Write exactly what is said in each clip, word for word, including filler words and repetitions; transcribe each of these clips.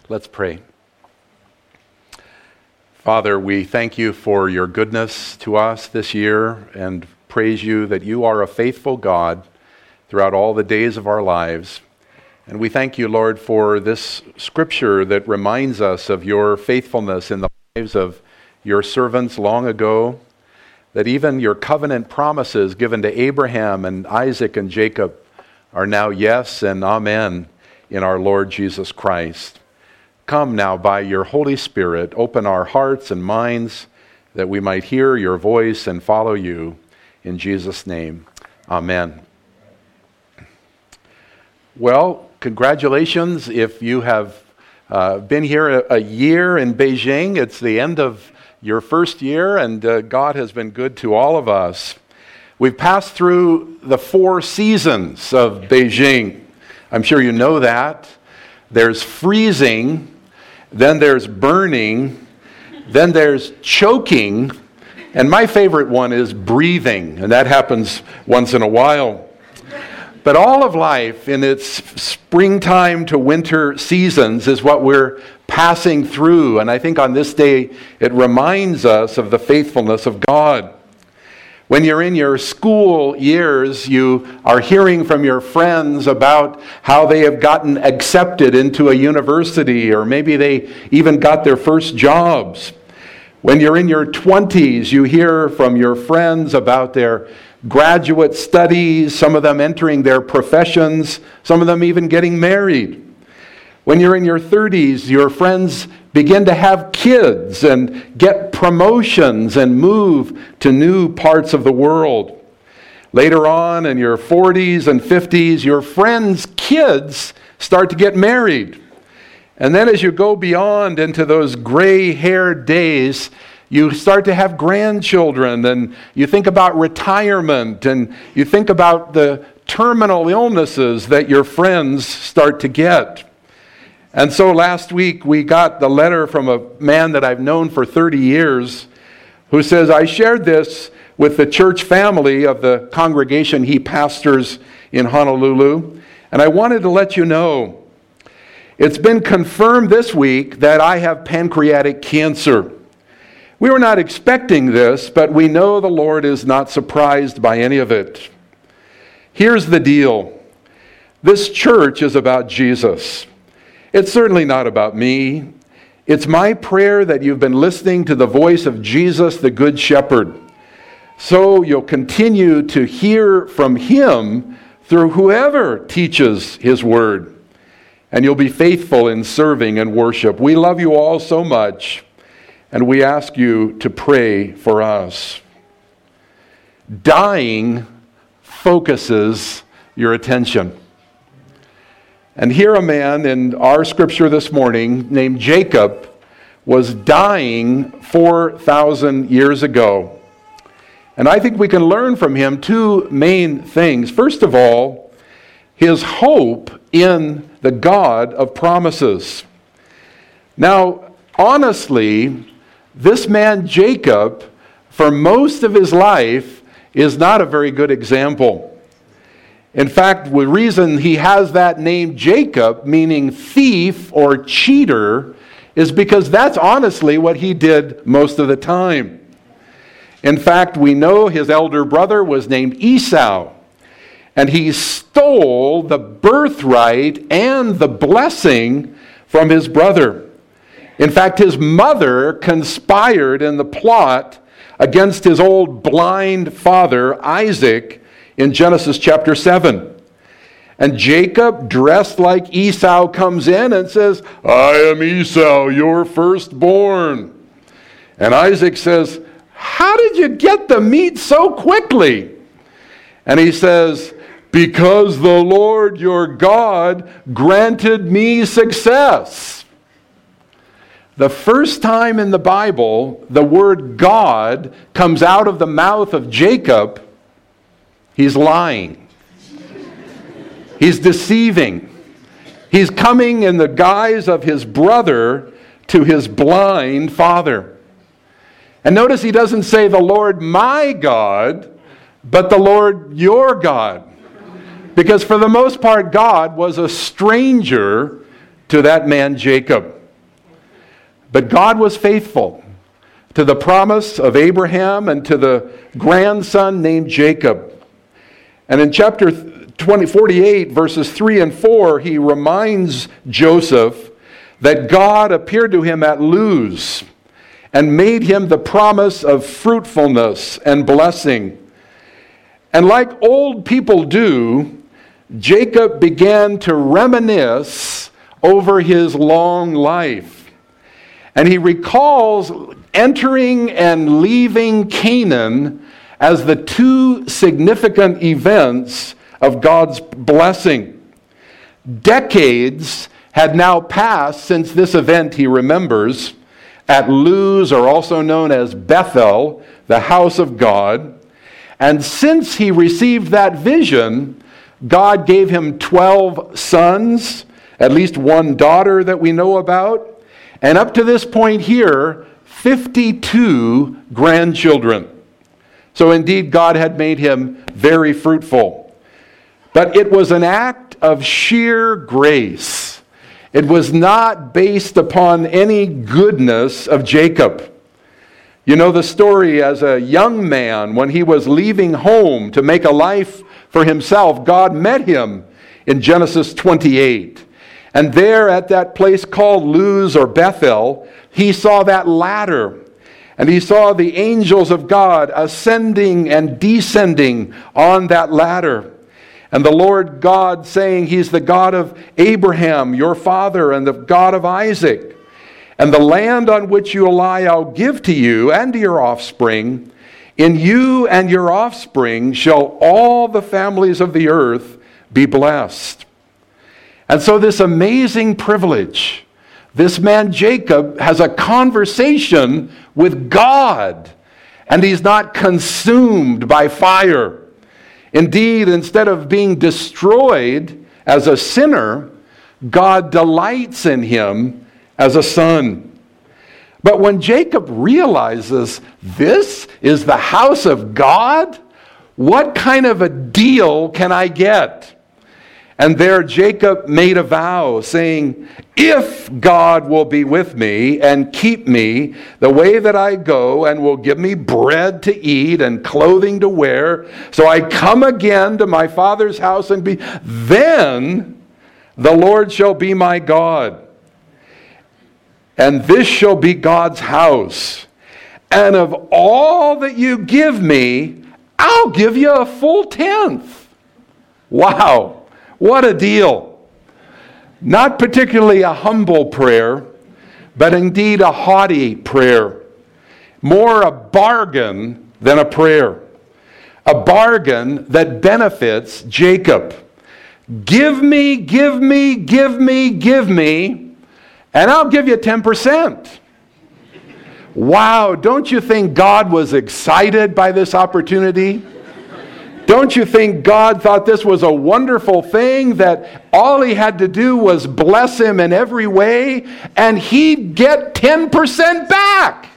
Let's pray. Father, we thank you for your goodness to us this year and praise you that you are a faithful God throughout all the days of our lives. And we thank you, Lord, for this scripture that reminds us of your faithfulness in the lives of your servants long ago, that even your covenant promises given to Abraham and Isaac and Jacob are now yes and amen in our Lord Jesus Christ. Come now by your Holy Spirit, open our hearts and minds that we might hear your voice and follow you. In Jesus' name, amen. Well, congratulations if you have uh, been here a, a year in Beijing. It's the end of your first year, and uh, God has been good to all of us. We've passed through the four seasons of Beijing. I'm sure you know that. There's freezing, then there's burning, then there's choking, and my favorite one is breathing, and that happens once in a while. But all of life in its springtime to winter seasons is what we're passing through, and I think on this day it reminds us of the faithfulness of God. When you're in your school years, you are hearing from your friends about how they have gotten accepted into a university, or maybe they even got their first jobs. When you're in your twenties, you hear from your friends about their graduate studies, some of them entering their professions, some of them even getting married. When you're in your thirties, your friends begin to have kids and get promotions and move to new parts of the world. Later on in your forties and fifties, your friends' kids start to get married. And then as you go beyond into those gray-haired days, you start to have grandchildren, and you think about retirement, and you think about the terminal illnesses that your friends start to get. And so last week we got the letter from a man that I've known for thirty years who says, I shared this with the church family of the congregation he pastors in Honolulu, and I wanted to let you know, it's been confirmed this week that I have pancreatic cancer. We were not expecting this, but we know the Lord is not surprised by any of it. Here's the deal. This church is about Jesus. It's certainly not about me. It's my prayer that you've been listening to the voice of Jesus, the Good Shepherd, so you'll continue to hear from him through whoever teaches his word, and you'll be faithful in serving and worship. We love you all so much, and we ask you to pray for us. Dying focuses your attention. And here a man in our scripture this morning named Jacob was dying four thousand years ago. And I think we can learn from him two main things. First of all, his hope in the God of promises. Now, honestly, this man Jacob, for most of his life, is not a very good example. In fact, the reason he has that name Jacob, meaning thief or cheater, is because that's honestly what he did most of the time. In fact, we know his elder brother was named Esau, and he stole the birthright and the blessing from his brother. In fact, his mother conspired in the plot against his old blind father, Isaac, in Genesis chapter seven. And Jacob, dressed like Esau, comes in and says, I am Esau, your firstborn. And Isaac says, how did you get the meat so quickly? And he says, because the Lord your God granted me success. The first time in the Bible the word God comes out of the mouth of Jacob, he's lying. He's deceiving. He's coming in the guise of his brother to his blind father. And notice he doesn't say the Lord my God, but the Lord your God. Because for the most part, God was a stranger to that man Jacob. But God was faithful to the promise of Abraham and to the grandson named Jacob. And in chapter twenty, forty-eight, verses three and four, he reminds Joseph that God appeared to him at Luz and made him the promise of fruitfulness and blessing. And like old people do, Jacob began to reminisce over his long life. And he recalls entering and leaving Canaan as the two significant events of God's blessing. Decades had now passed since this event, he remembers, at Luz, or also known as Bethel, the house of God. And since he received that vision, God gave him twelve sons, at least one daughter that we know about, and up to this point here, fifty-two grandchildren. So indeed, God had made him very fruitful. But it was an act of sheer grace. It was not based upon any goodness of Jacob. You know the story, as a young man, when he was leaving home to make a life for himself, God met him in Genesis twenty-eight. And there at that place called Luz or Bethel, he saw that ladder. And he saw the angels of God ascending and descending on that ladder. And the Lord God saying, He's the God of Abraham, your father, and the God of Isaac. And the land on which you lie I'll give to you and to your offspring. In you and your offspring shall all the families of the earth be blessed. And so this amazing privilege, this man Jacob has a conversation with God, and he's not consumed by fire. Indeed, instead of being destroyed as a sinner, God delights in him as a son. But when Jacob realizes this is the house of God, what kind of a deal can I get? And there Jacob made a vow, saying, if God will be with me and keep me the way that I go, and will give me bread to eat and clothing to wear, so I come again to my father's house and be, then the Lord shall be my God. And this shall be God's house. And of all that you give me, I'll give you a full tenth. Wow. What a deal. Not particularly a humble prayer, but indeed a haughty prayer. More a bargain than a prayer. A bargain that benefits Jacob. Give me, give me, give me, give me, and I'll give you ten percent. Wow, don't you think God was excited by this opportunity? Don't you think God thought this was a wonderful thing, that all he had to do was bless him in every way and he'd get ten percent back?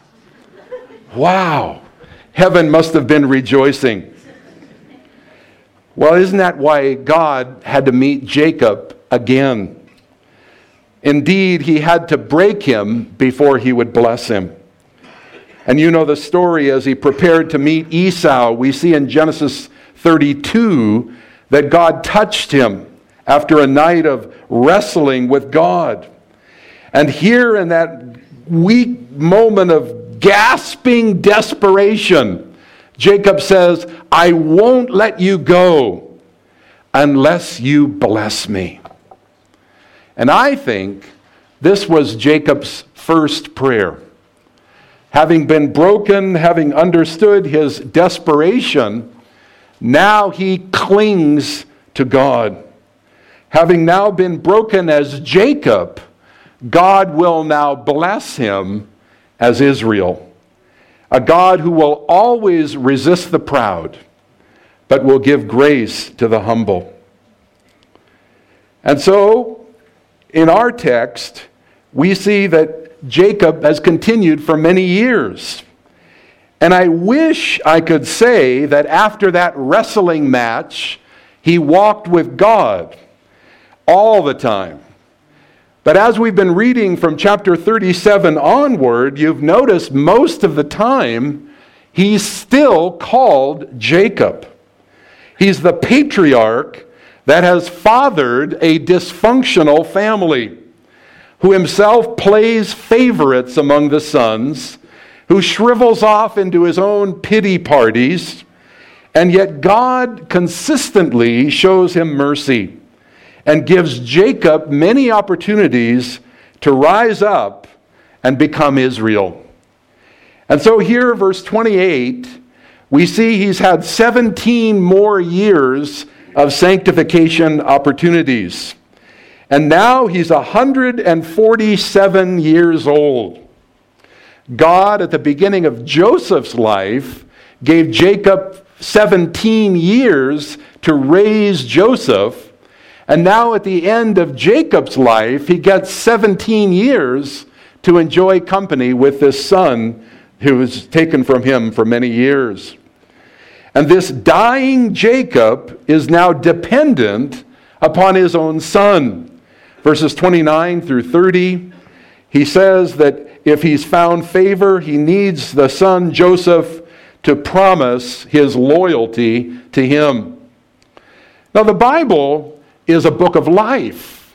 Wow. Heaven must have been rejoicing. Well, isn't that why God had to meet Jacob again? Indeed, he had to break him before he would bless him. And you know the story, as he prepared to meet Esau, we see in Genesis thirty-two that God touched him after a night of wrestling with God. And here in that weak moment of gasping desperation, Jacob says, I won't let you go unless you bless me. And I think this was Jacob's first prayer. Having been broken, having understood his desperation, now he clings to God. Having now been broken as Jacob, God will now bless him as Israel. A God who will always resist the proud, but will give grace to the humble. And so, in our text, we see that Jacob has continued for many years. And I wish I could say that after that wrestling match, he walked with God all the time. But as we've been reading from chapter thirty-seven onward, you've noticed most of the time he's still called Jacob. He's the patriarch that has fathered a dysfunctional family, who himself plays favorites among the sons, who shrivels off into his own pity parties, and yet God consistently shows him mercy and gives Jacob many opportunities to rise up and become Israel. And so here, verse twenty-eight, we see he's had seventeen more years of sanctification opportunities. And now he's one hundred forty-seven years old. God, at the beginning of Joseph's life, gave Jacob seventeen years to raise Joseph. And now at the end of Jacob's life, he gets seventeen years to enjoy company with this son who was taken from him for many years. And this dying Jacob is now dependent upon his own son. Verses twenty-nine through thirty, he says that if he's found favor, he needs the son Joseph to promise his loyalty to him. Now, the Bible is a book of life.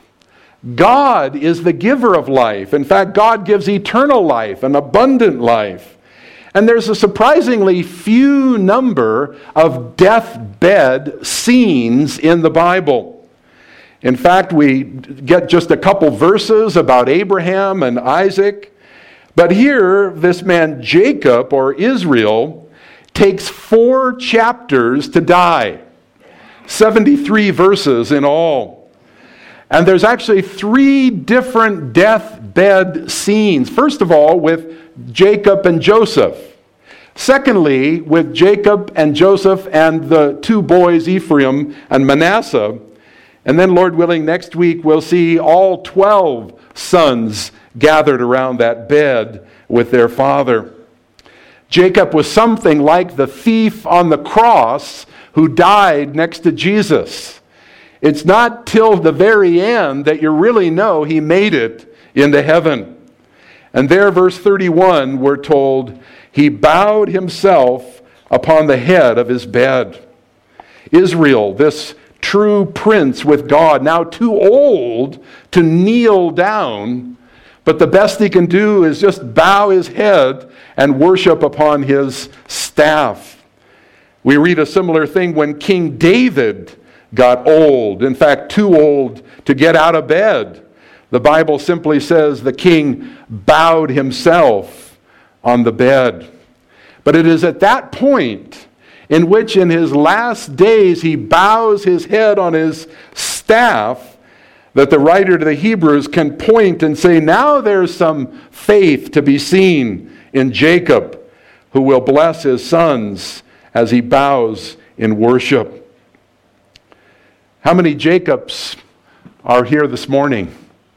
God is the giver of life. In fact, God gives eternal life and abundant life. And there's a surprisingly few number of deathbed scenes in the Bible. In fact, we get just a couple verses about Abraham and Isaac. But here, this man Jacob, or Israel, takes four chapters to die. seventy-three verses in all. And there's actually three different deathbed scenes. First of all, with Jacob and Joseph. Secondly, with Jacob and Joseph and the two boys, Ephraim and Manasseh. And then, Lord willing, next week we'll see all twelve sons gathered around that bed with their father. Jacob was something like the thief on the cross who died next to Jesus. It's not till the very end that you really know he made it into heaven. And there, verse thirty-one, we're told, he bowed himself upon the head of his bed. Israel, this true prince with God, now too old to kneel down, but the best he can do is just bow his head and worship upon his staff. We read a similar thing when King David got old, in fact, too old to get out of bed. The Bible simply says the king bowed himself on the bed. But it is at that point in which in his last days he bows his head on his staff that the writer to the Hebrews can point and say, now there's some faith to be seen in Jacob, who will bless his sons as he bows in worship. How many Jacobs are here this morning?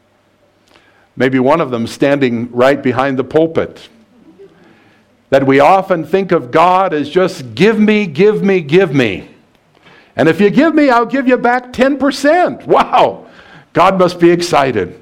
Maybe one of them standing right behind the pulpit. That we often think of God as just give me, give me, give me. And if you give me, I'll give you back ten percent. Wow, God must be excited.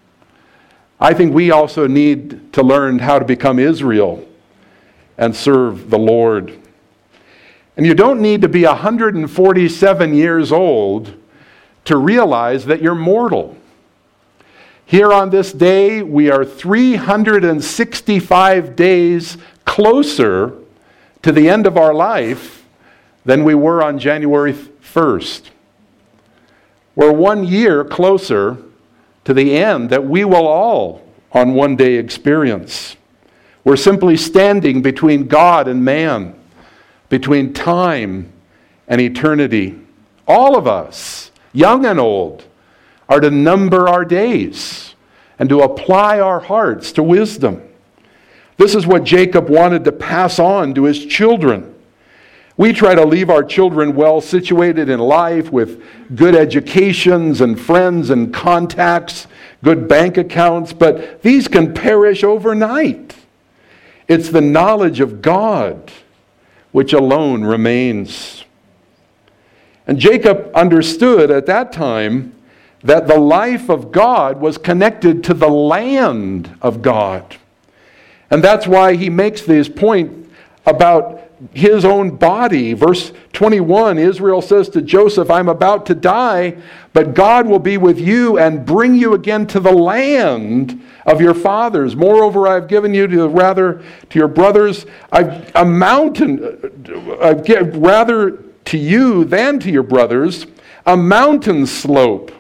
I think we also need to learn how to become Israel and serve the Lord. And you don't need to be one hundred forty-seven years old to realize that you're mortal. Here on this day, we are three hundred sixty-five days closer to the end of our life than we were on January first. We're one year closer to the end that we will all on one day experience. We're simply standing between God and man, between time and eternity. All of us, young and old, are to number our days and to apply our hearts to wisdom. This is what Jacob wanted to pass on to his children. We try to leave our children well situated in life with good educations and friends and contacts, good bank accounts, but these can perish overnight. It's the knowledge of God which alone remains. And Jacob understood at that time that the life of God was connected to the land of God. And that's why he makes this point about his own body. Verse twenty-one, Israel says to Joseph, I'm about to die, but God will be with you and bring you again to the land of your fathers. Moreover, I've given you to rather to your brothers I've, a mountain, I've give, rather to you than to your brothers, a mountain slope.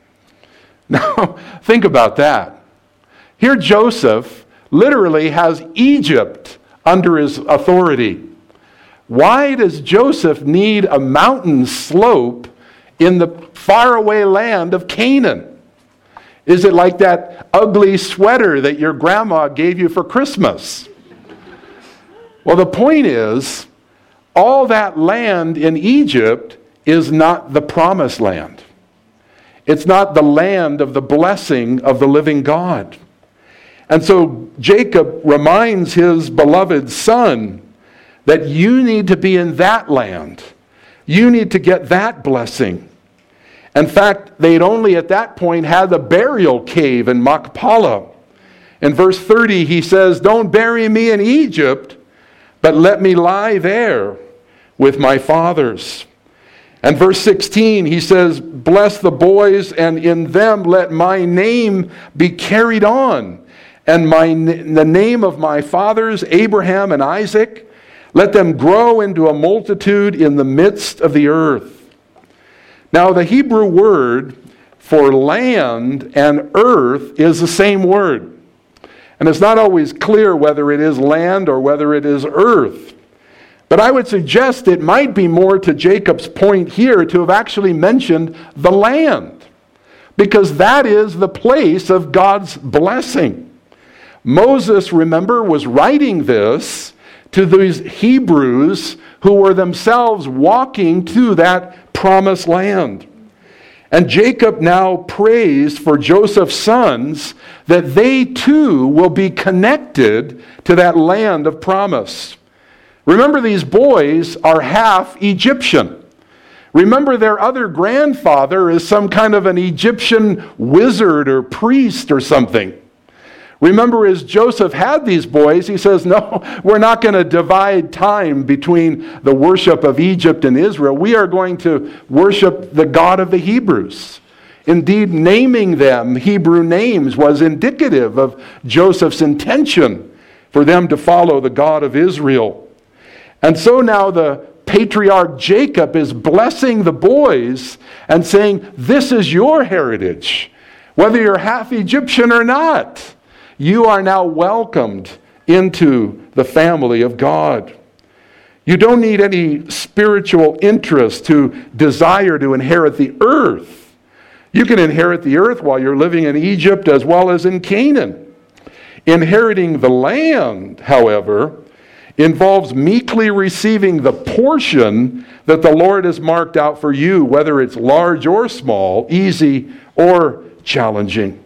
Now, think about that. Here Joseph literally has Egypt under his authority. Why does Joseph need a mountain slope in the faraway land of Canaan? Is it like that ugly sweater that your grandma gave you for Christmas? Well, the point is, all that land in Egypt is not the promised land. It's not the land of the blessing of the living God. And so Jacob reminds his beloved son that you need to be in that land. You need to get that blessing. In fact, they'd only at that point had the burial cave in Machpelah. In verse thirty, he says, don't bury me in Egypt, but let me lie there with my fathers. And verse sixteen, he says, bless the boys, and in them let my name be carried on, and my the name of my fathers, Abraham and Isaac, let them grow into a multitude in the midst of the earth. Now, the Hebrew word for land and earth is the same word. And it's not always clear whether it is land or whether it is earth. But I would suggest it might be more to Jacob's point here to have actually mentioned the land, because that is the place of God's blessing. Moses, remember, was writing this to these Hebrews who were themselves walking to that promised land. And Jacob now prays for Joseph's sons that they too will be connected to that land of promise. Remember, these boys are half Egyptian. Remember, their other grandfather is some kind of an Egyptian wizard or priest or something. Remember, as Joseph had these boys, he says, no, we're not going to divide time between the worship of Egypt and Israel. We are going to worship the God of the Hebrews. Indeed, naming them Hebrew names was indicative of Joseph's intention for them to follow the God of Israel. And so now the patriarch Jacob is blessing the boys and saying, this is your heritage, whether you're half Egyptian or not. You are now welcomed into the family of God. You don't need any spiritual interest to desire to inherit the earth. You can inherit the earth while you're living in Egypt as well as in Canaan. Inheriting the land, however, involves meekly receiving the portion that the Lord has marked out for you, whether it's large or small, easy or challenging.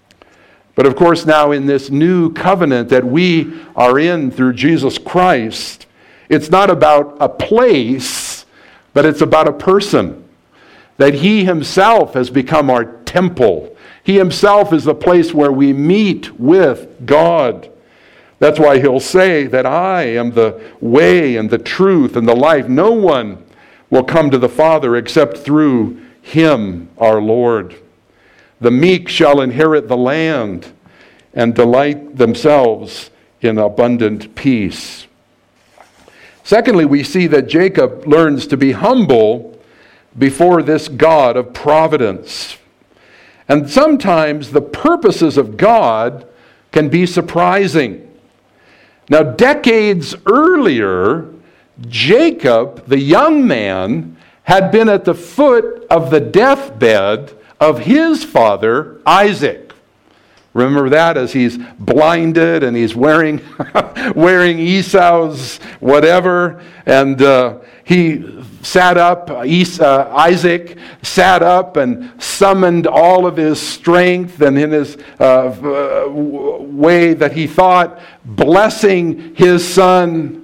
But of course, now in this new covenant that we are in through Jesus Christ, it's not about a place, but it's about a person. That He Himself has become our temple. He Himself is the place where we meet with God. That's why He'll say that I am the way and the truth and the life. No one will come to the Father except through Him, our Lord. The meek shall inherit the land and delight themselves in abundant peace. Secondly, we see that Jacob learns to be humble before this God of providence. And sometimes the purposes of God can be surprising. Now, decades earlier, Jacob, the young man, had been at the foot of the deathbed of his father, Isaac. Remember that, as he's blinded and he's wearing wearing Esau's whatever, and uh, he sat up, Esau, Isaac sat up and summoned all of his strength and in his uh, way that he thought, blessing his son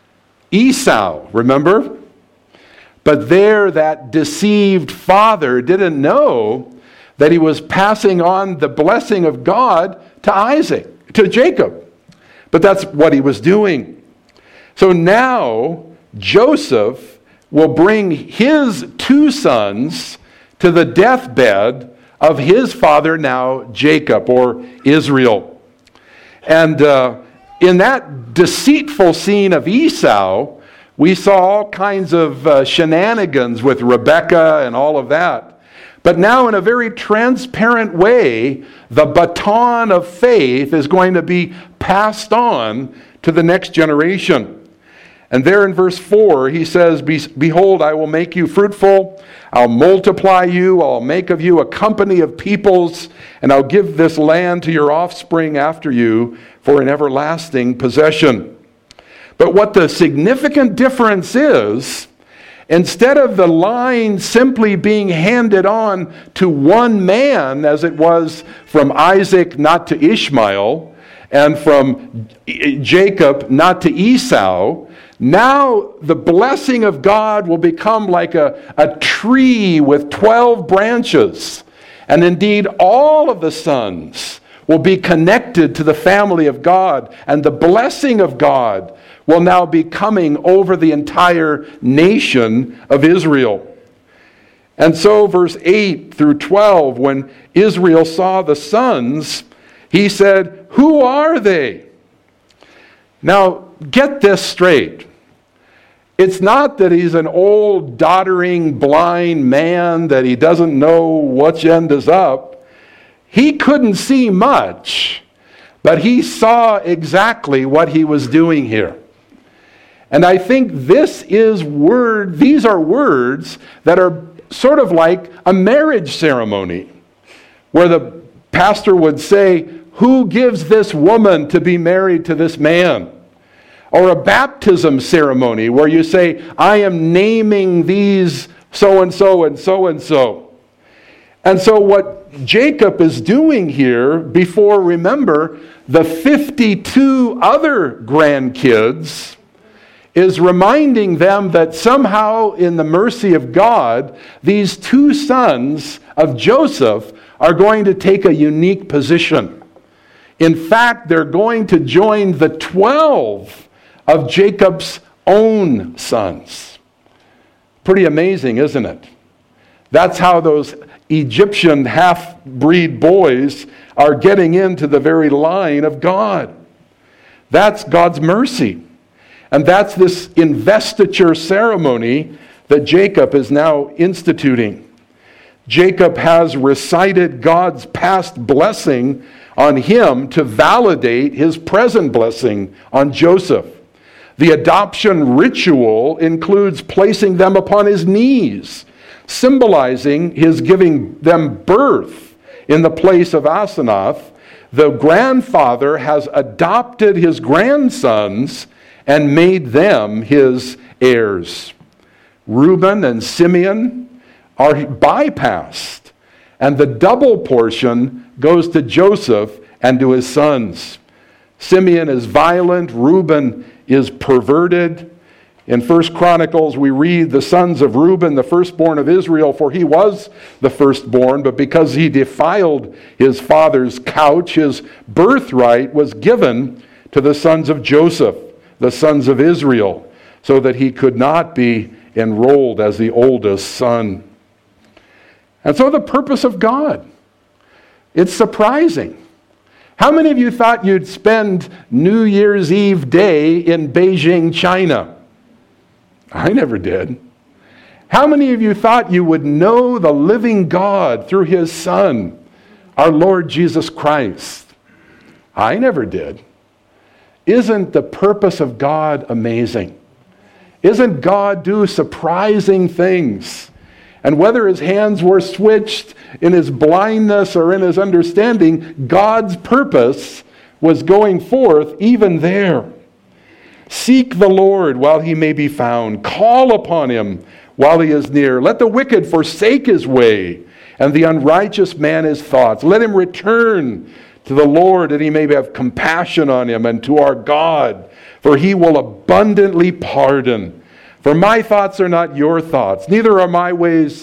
Esau, remember? But there, that deceived father didn't know that he was passing on the blessing of God to Isaac, to Jacob. But that's what he was doing. So now Joseph will bring his two sons to the deathbed of his father now, Jacob, or Israel. And uh, in that deceitful scene of Esau, we saw all kinds of uh, shenanigans with Rebekah and all of that. But now in a very transparent way, the baton of faith is going to be passed on to the next generation. And there in verse four, he says, "Behold, I will make you fruitful. I'll multiply you. I'll make of you a company of peoples, and I'll give this land to your offspring after you for an everlasting possession." But what the significant difference is, instead of the line simply being handed on to one man, as it was from Isaac not to Ishmael, and from Jacob not to Esau, now the blessing of God will become like a, a tree with twelve branches. And indeed, all of the sons will be connected to the family of God, and the blessing of God will now be coming over the entire nation of Israel. And so verse eight through twelve, when Israel saw the sons, he said, "Who are they?" Now, get this straight. It's not that he's an old, doddering, blind man, that he doesn't know which end is up. He couldn't see much, but he saw exactly what he was doing here. And I think this is word, these are words that are sort of like a marriage ceremony, where the pastor would say, "Who gives this woman to be married to this man?" Or a baptism ceremony where you say, "I am naming these so-and-so and so-and-so." And so what Jacob is doing here, before, remember, the fifty-two other grandkids, is reminding them that somehow in the mercy of God, these two sons of Joseph are going to take a unique position. In fact, they're going to join the twelve of Jacob's own sons. Pretty amazing, isn't it? That's how those Egyptian half-breed boys are getting into the very line of God. That's God's mercy. And that's this investiture ceremony that Jacob is now instituting. Jacob has recited God's past blessing on him to validate his present blessing on Joseph. The adoption ritual includes placing them upon his knees, symbolizing his giving them birth in the place of Asenath. The grandfather has adopted his grandsons and made them his heirs. Reuben and Simeon are bypassed, and the double portion goes to Joseph and to his sons. Simeon is violent, Reuben is perverted. In First Chronicles, we read, "The sons of Reuben, the firstborn of Israel, for he was the firstborn, but because he defiled his father's couch, his birthright was given to the sons of Joseph, the sons of Israel, so that he could not be enrolled as the oldest son." And so the purpose of God, it's surprising. How many of you thought you'd spend New Year's Eve day in Beijing, China? I never did. How many of you thought you would know the living God through his Son, our Lord Jesus Christ? I never did. Isn't the purpose of God amazing? Isn't God do surprising things? And whether his hands were switched in his blindness or in his understanding, God's purpose was going forth even there. Seek the Lord while he may be found. Call upon him while he is near. Let the wicked forsake his way, and the unrighteous man his thoughts. Let him return to the Lord, that he may have compassion on him, and to our God, for he will abundantly pardon. For my thoughts are not your thoughts, neither are my ways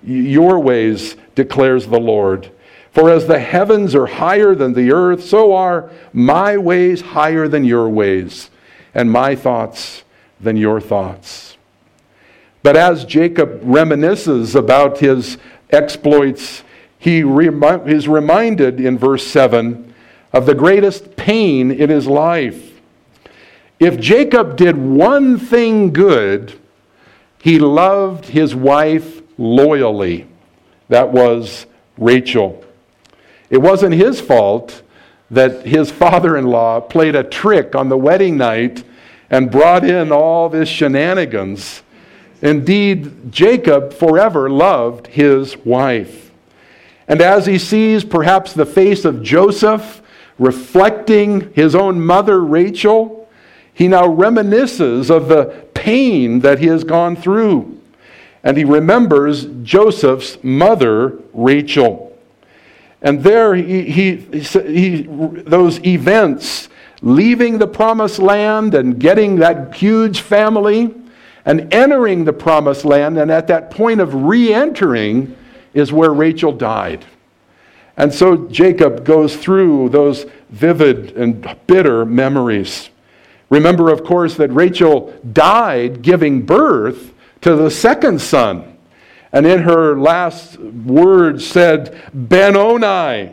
your ways, declares the Lord. For as the heavens are higher than the earth, so are my ways higher than your ways, and my thoughts than your thoughts. But as Jacob reminisces about his exploits, he remi- is reminded in verse seven of the greatest pain in his life. If Jacob did one thing good, he loved his wife loyally. That was Rachel. It wasn't his fault that his father-in-law played a trick on the wedding night and brought in all this shenanigans. Indeed, Jacob forever loved his wife. And as he sees perhaps the face of Joseph reflecting his own mother, Rachel, he now reminisces of the pain that he has gone through. And he remembers Joseph's mother, Rachel. And there, he, he, he, those events, leaving the promised land and getting that huge family and entering the promised land, and at that point of re-entering is where Rachel died. And so Jacob goes through those vivid and bitter memories. Remember, of course, that Rachel died giving birth to the second son. And in her last words said, Benoni,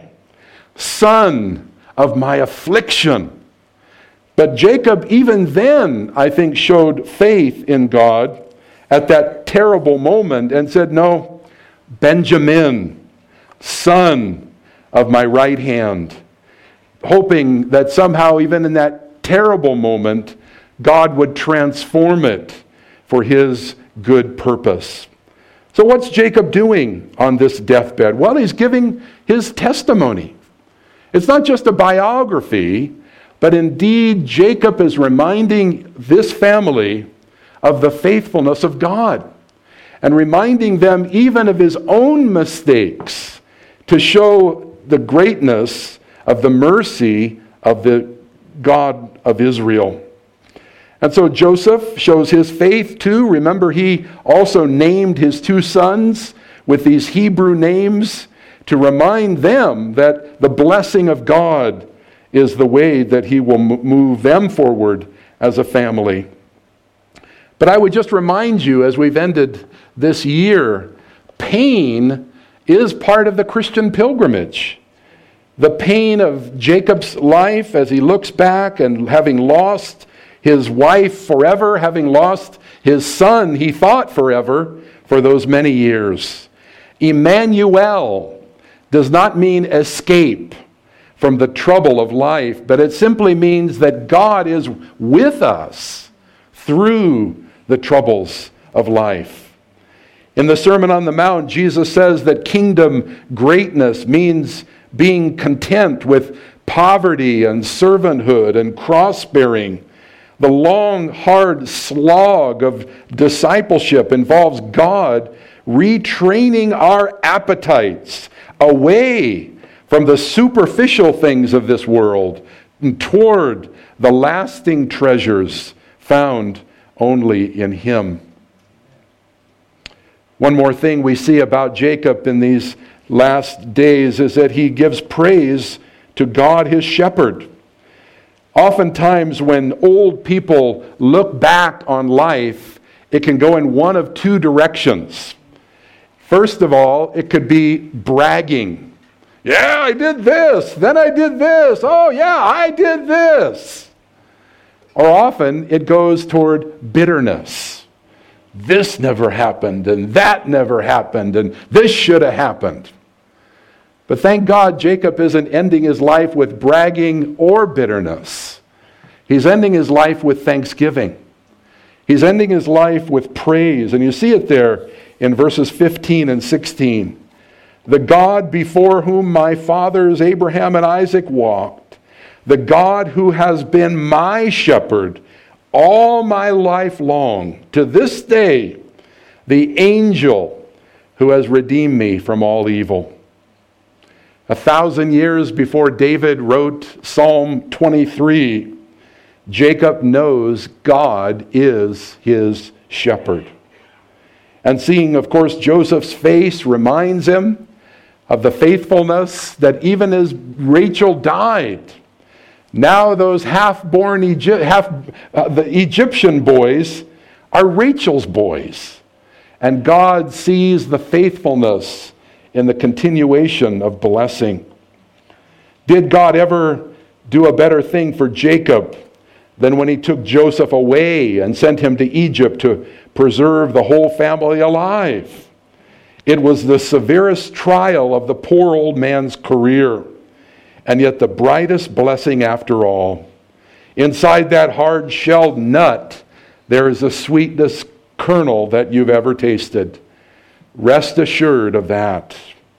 son of my affliction. But Jacob even then, I think, showed faith in God at that terrible moment and said, no, Benjamin, son of my right hand. Hoping that somehow, even in that terrible moment, God would transform it for his good purpose. So what's Jacob doing on this deathbed? Well, he's giving his testimony. It's not just a biography, but indeed Jacob is reminding this family of the faithfulness of God and reminding them even of his own mistakes to show the greatness of the mercy of the God of Israel. And so Joseph shows his faith too. Remember, he also named his two sons with these Hebrew names to remind them that the blessing of God is the way that he will move them forward as a family. But I would just remind you, as we've ended this year, pain is part of the Christian pilgrimage. The pain of Jacob's life as he looks back and having lost his wife forever, having lost his son, he thought forever, for those many years. Emmanuel does not mean escape from the trouble of life, but it simply means that God is with us through the troubles of life. In the Sermon on the Mount, Jesus says that kingdom greatness means being content with poverty and servanthood and cross-bearing. The long, hard slog of discipleship involves God retraining our appetites away from the superficial things of this world and toward the lasting treasures found only in Him. One more thing we see about Jacob in these last days is that he gives praise to God, his shepherd. Oftentimes when old people look back on life, it can go in one of two directions. First of all, it could be bragging. Yeah, I did this, then I did this. Oh yeah, I did this. Or often it goes toward bitterness. This never happened, and that never happened, and this should have happened. But thank God Jacob isn't ending his life with bragging or bitterness. He's ending his life with thanksgiving. He's ending his life with praise. And you see it there in verses fifteen and sixteen. The God before whom my fathers Abraham and Isaac walked, the God who has been my shepherd all my life long, to this day, the angel who has redeemed me from all evil. A thousand years before David wrote Psalm twenty-three, Jacob knows God is his shepherd. And seeing, of course, Joseph's face reminds him of the faithfulness that even as Rachel died, now those half-born Egypt, half, uh, the Egyptian boys are Rachel's boys. And God sees the faithfulness in the continuation of blessing. Did God ever do a better thing for Jacob than when he took Joseph away and sent him to Egypt to preserve the whole family alive? It was the severest trial of the poor old man's career, and yet the brightest blessing after all. Inside that hard-shelled nut, there is the sweetest kernel that you've ever tasted. Rest assured of that.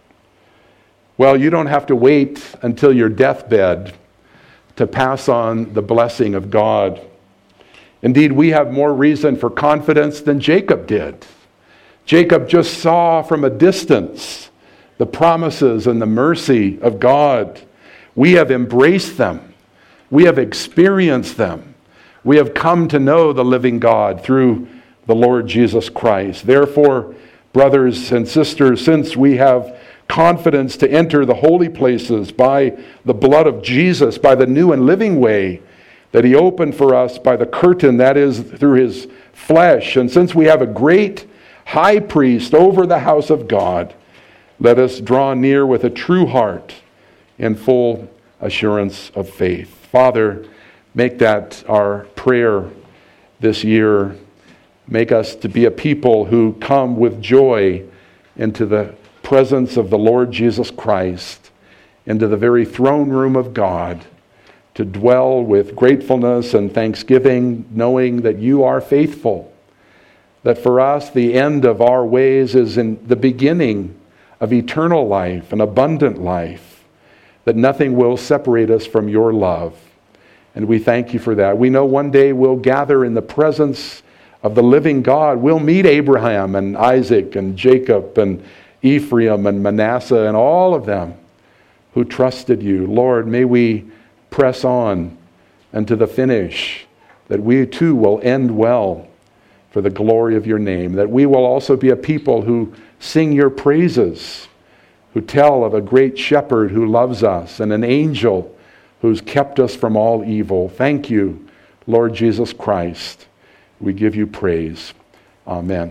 Well, you don't have to wait until your deathbed to pass on the blessing of God. Indeed, we have more reason for confidence than Jacob did. Jacob just saw from a distance the promises and the mercy of God. We have embraced them. We have experienced them. We have come to know the living God through the Lord Jesus Christ. Therefore, brothers and sisters, since we have confidence to enter the holy places by the blood of Jesus, by the new and living way that he opened for us by the curtain, that is, through his flesh, and since we have a great high priest over the house of God, let us draw near with a true heart in full assurance of faith. Father, make that our prayer this year. Make us to be a people who come with joy into the presence of the Lord Jesus Christ, into the very throne room of God, to dwell with gratefulness and thanksgiving, knowing that you are faithful, that for us the end of our ways is in the beginning of eternal life, an abundant life, that nothing will separate us from your love. And we thank you for that. We know one day we'll gather in the presence of the living God. We'll meet Abraham and Isaac and Jacob and Ephraim and Manasseh and all of them who trusted you. Lord, may we press on unto the finish, that we too will end well for the glory of your name, that we will also be a people who sing your praises, who tell of a great shepherd who loves us and an angel who's kept us from all evil. Thank you, Lord Jesus Christ. We give you praise. Amen.